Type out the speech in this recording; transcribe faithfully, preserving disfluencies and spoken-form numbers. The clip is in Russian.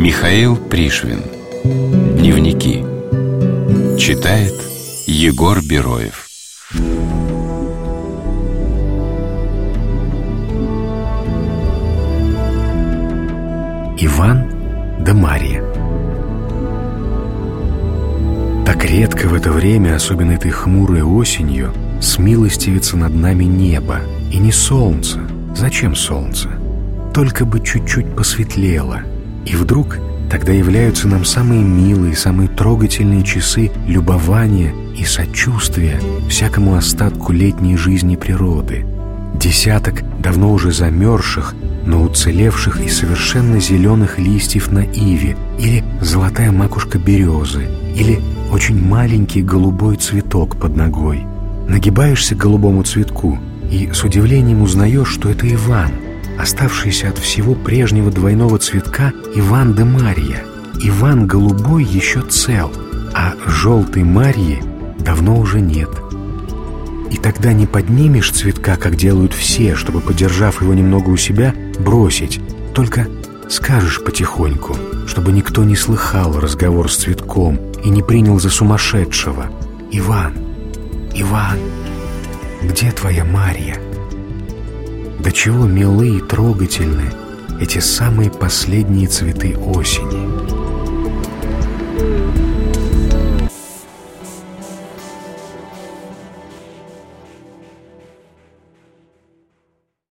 Михаил Пришвин. Дневники. Читает Егор Бероев. Иван да Марья. Так редко в это время, особенно этой хмурой осенью, смилостивится над нами небо. И не солнце. Зачем солнце? Только бы чуть-чуть посветлело. И вдруг тогда являются нам самые милые, самые трогательные часы любования и сочувствия всякому остатку летней жизни природы. Десяток давно уже замерзших, но уцелевших и совершенно зеленых листьев на иве, или золотая макушка березы, или очень маленький голубой цветок под ногой. Нагибаешься к голубому цветку и с удивлением узнаешь, что это Иван, оставшийся от всего прежнего двойного цветка Иван да Марья. Иван голубой еще цел, а желтой Марьи давно уже нет. И тогда не поднимешь цветка, как делают все, чтобы, подержав его немного у себя, бросить. Только скажешь потихоньку, чтобы никто не слыхал разговор с цветком и не принял за сумасшедшего: «Иван, Иван, где твоя Марья?» До чего милы и трогательны эти самые последние цветы осени.